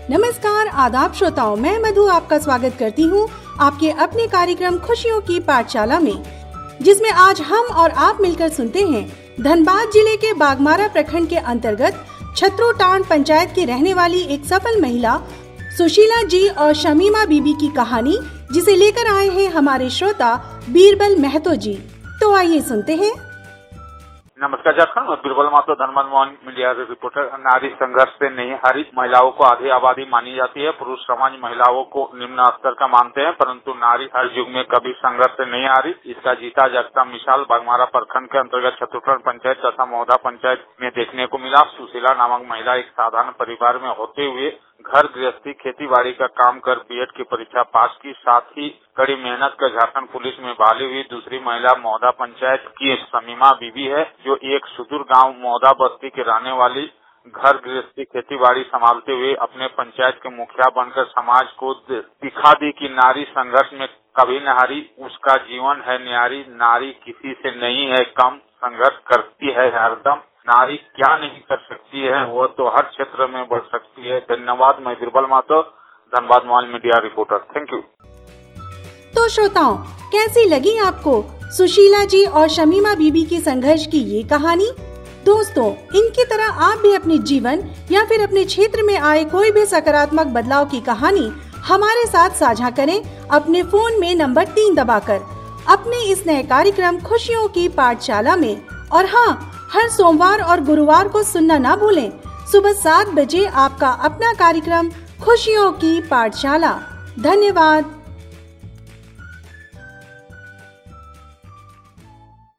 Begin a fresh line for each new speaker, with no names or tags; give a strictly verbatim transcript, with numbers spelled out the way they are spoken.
नमस्कार आदाब श्रोताओं, मैं मधु आपका स्वागत करती हूँ आपके अपने कार्यक्रम खुशियों की पाठशाला में, जिसमें आज हम और आप मिलकर सुनते हैं धनबाद जिले के बागमारा प्रखंड के अंतर्गत छत्रोटांड पंचायत की रहने वाली एक सफल महिला सुशीला जी और शमीमा बीबी की कहानी, जिसे लेकर आए हैं हमारे श्रोता बीरबल महतो जी। तो आइए सुनते हैं।
नमस्कार झारखंड, मैं बीरबल महतो धनबाद मोहन मीडिया रिपोर्टर। नारी संघर्ष से नहीं हारी। महिलाओं को आधी आबादी मानी जाती है। पुरुष समाज महिलाओं को निम्न स्तर का मानते हैं, परंतु नारी हर युग में कभी संघर्ष से नहीं हारी। इसका जीता जागता मिसाल बागमारा प्रखंड के अंतर्गत छत्रोटांड पंचायत तथा मौदा पंचायत में देखने को मिला। सुशीला नामक महिला एक साधारण परिवार में होते हुए घर गृहस्थी खेती बाड़ी का काम कर बीएड की परीक्षा पास की। साथ ही कड़ी मेहनत कर झारखंड पुलिस में बहाली हुई दूसरी महिला मौदा पंचायत की शमीमा बीबी है, जो एक सुदूर गांव मौदा बस्ती के रहने वाली घर गृहस्थी खेती बाड़ी संभालते हुए अपने पंचायत के मुखिया बनकर समाज को दिखा दी कि नारी संघर्ष में कभी न हारी। उसका जीवन है न्यारी। नारी किसी से नहीं है कम, संघर्ष करती है हरदम। नारी क्या नहीं कर सकती है, वो तो हर क्षेत्र में बढ़ सकती है। धन्यवाद। मैं Birbal Mahato, Dhanbad mobile media reporter. Thank you.
तो श्रोताओं, कैसी लगी आपको सुशीला जी और शमीमा बीबी की संघर्ष की ये कहानी? दोस्तों, इनकी तरह आप भी अपने जीवन या फिर अपने क्षेत्र में आए कोई भी सकारात्मक बदलाव की कहानी हमारे साथ साझा करें अपने फोन में नंबर तीन दबाकर अपने इस नए कार्यक्रम खुशियों की पाठशाला में। और हाँ, हर सोमवार और गुरुवार को सुनना ना भूलें। सुबह सात बजे आपका अपना कार्यक्रम खुशियों की पाठशाला। धन्यवाद।